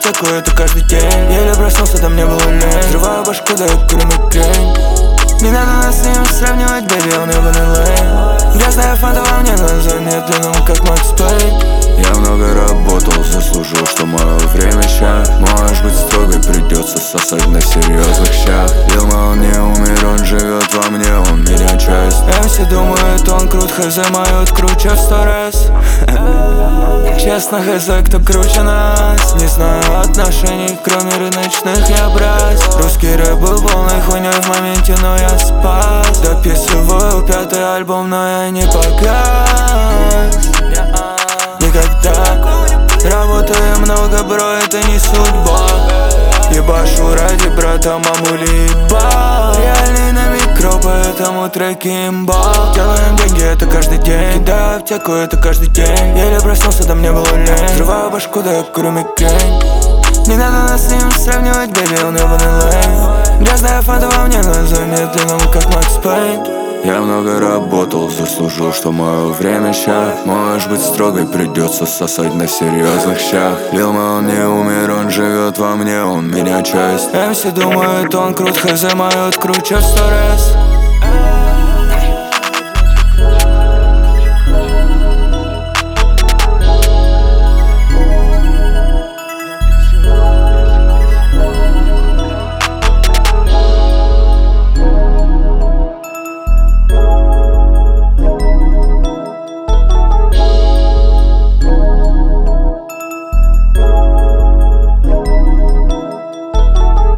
аптеку, это каждый день. Еле проснулся, да мне было лень. Взрываю башку, да я курю мигрень. Не надо нас с ним сравнивать, бэби, он ебаный лейн. Грязная фанта во мне глаза медленным, как Макс Пейн. Я много работал, заслужил, что мое время ща. Можешь быть строгой, придется сосать на серьезных щах. Лил он не умер, он живет во мне, он меня часть. Все думают, он крут, хз, моют круче в 100 раз. Честно, хз, кто круче нас. Не знаю отношений, кроме рыночных я брать. Русский рэп был полной хуйней в моменте, но я спас. Дописываю 5-й альбом, но я не погас. Никогда. Работаю много, бро, это не судьба. Ебашу ради брата, мамули ебал. Реальный на микро, поэтому треки имба. Делаем деньги, это каждый день. Кидаю аптеку, это каждый день. Еле проснулся, да мне было лень. Взрываю башку, да я курю мигрень. Не надо нас с ним сравнивать, бэби, он ебаный лейн. Грязная фанта во мне глаза медленным, как Макс Пейн. Я много работал, заслужил, что мое время ща. Можешь быть строгой, придется сосать на серьезных щах. Лил он не умер, он живет во мне, он меня часть. Все думают, он крут, хз, моют круче в 100 раз.